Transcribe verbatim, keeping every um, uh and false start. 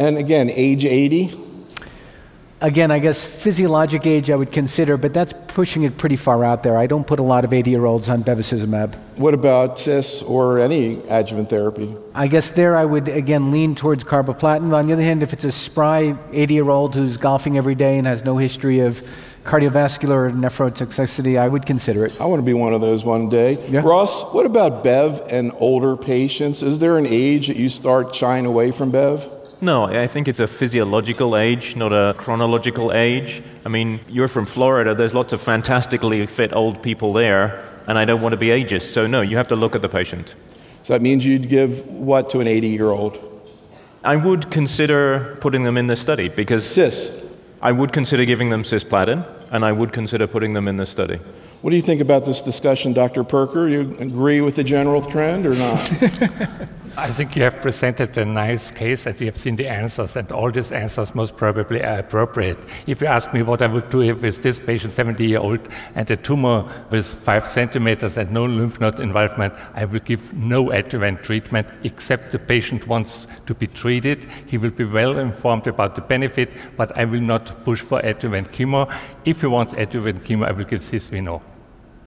And again, age eighty? Again, I guess physiologic age I would consider, but that's pushing it pretty far out there. I don't put a lot of eighty-year-olds on bevacizumab. What about cis or any adjuvant therapy? I guess there I would, again, lean towards carboplatin. On the other hand, if it's a spry eighty-year-old who's golfing every day and has no history of cardiovascular or nephrotoxicity, I would consider it. I want to be one of those one day. Yeah. Ross, what about Bev and older patients? Is there an age that you start shying away from Bev? No, I think it's a physiological age, not a chronological age. I mean, you're from Florida, there's lots of fantastically fit old people there, and I don't want to be ageist. So no, you have to look at the patient. So that means you'd give what to an eighty-year-old? I would consider putting them in the study because Cis. I would consider giving them cisplatin, and I would consider putting them in the study. What do you think about this discussion, Doctor Perker? You agree with the general trend or not? I think you have presented a nice case and we have seen the answers, and all these answers most probably are appropriate. If you ask me what I would do with this patient, seventy-year-old, and a tumor with five centimeters and no lymph node involvement, I will give no adjuvant treatment except the patient wants to be treated. He will be well informed about the benefit, but I will not push for adjuvant chemo. If he wants adjuvant chemo, I will give cisvino.